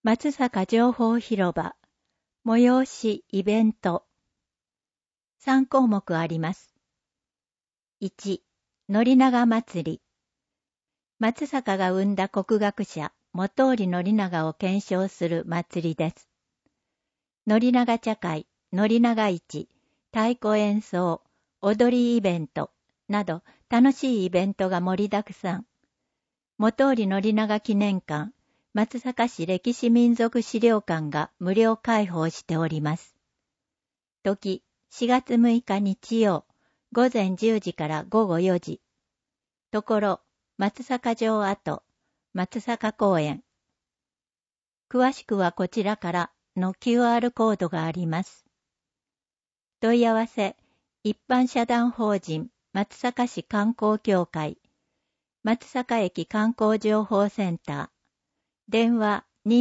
松坂情報広場、催しイベント。3項目あります。1、宣長祭り。松坂が生んだ国学者、本居宣長を顕彰する祭りです。宣長茶会、宣長市、太鼓演奏、踊りイベントなど楽しいイベントが盛りだくさん。本居宣長記念館、松阪市歴史民俗資料館が無料開放しております。時、4月6日日曜、午前10時から午後4時。ところ、松阪城跡、松阪公園。詳しくはこちらからの QR コードがあります。問い合わせ、一般社団法人松阪市観光協会、松阪駅観光情報センター、電話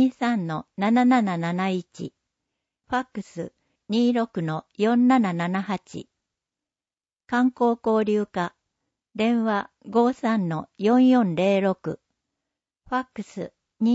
23-7771、ファックス 26-4778、観光交流課、電話 53-4406、ファックス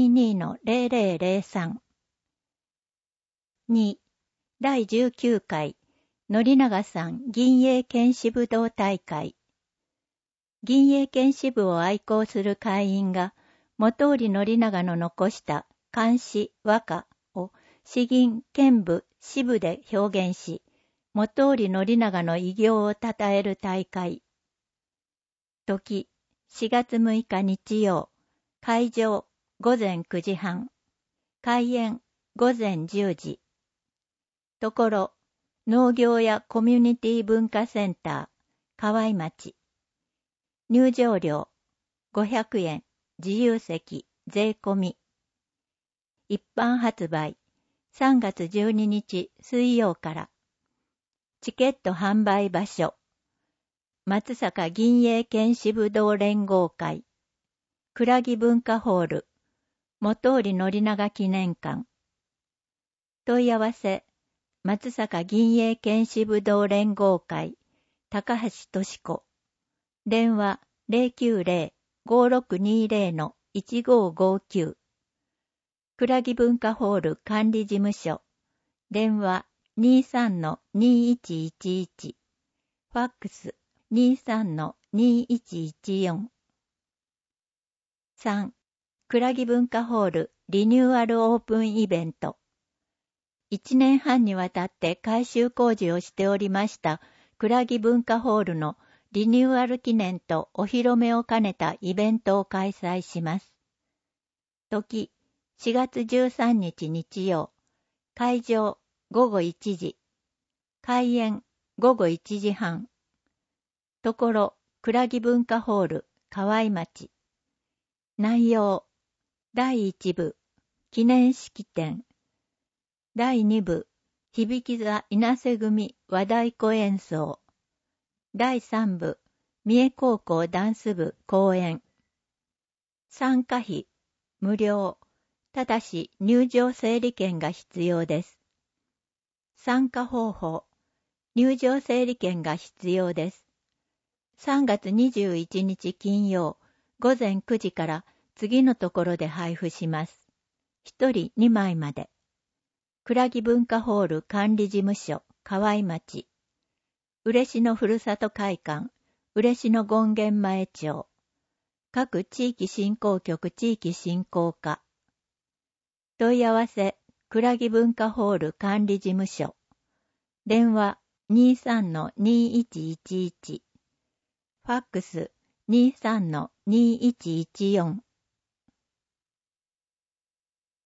22-0003。2、第19回、宣長山銀英剣士武道大会。銀英剣士部を愛好する会員が、本居宣長の残した漢詩和歌を詩吟剣舞詩部で表現し、本居宣長の偉業を称える大会。時、4月6日日曜、会場午前9時半、開演午前10時。ところ、農業やコミュニティ文化センター、河合町。入場料500円。自由席、税込み。一般発売、3月12日水曜から。チケット販売場所、松阪銀英剣士武道連合会、倉木文化ホール、本居宣長記念館。問い合わせ、松阪銀英剣士武道連合会、高橋俊子。電話090-5620-1559。倉木文化ホール管理事務所。電話 23-2111。ファックス 23-2114。3. 倉木文化ホールリニューアルオープンイベント。1年半にわたって改修工事をしておりました倉木文化ホールのリニューアル記念とお披露目を兼ねたイベントを開催します。時、4月13日日曜。会場、午後1時。開演、午後1時半。ところ、倉木文化ホール、河合町。内容、第1部、記念式典。第2部、響き座稲瀬組和太鼓演奏。第3部、三重高校ダンス部公演。参加費、無料。ただし入場整理券が必要です。参加方法、入場整理券が必要です。3月21日金曜、午前9時から次のところで配布します。1人2枚まで。倉木文化ホール管理事務所、河合町。嬉野ふるさと会館、嬉野権現前町。各地域振興局地域振興課。問い合わせ、倉木文化ホール管理事務所。電話 23-2111。ファックス 23-2114。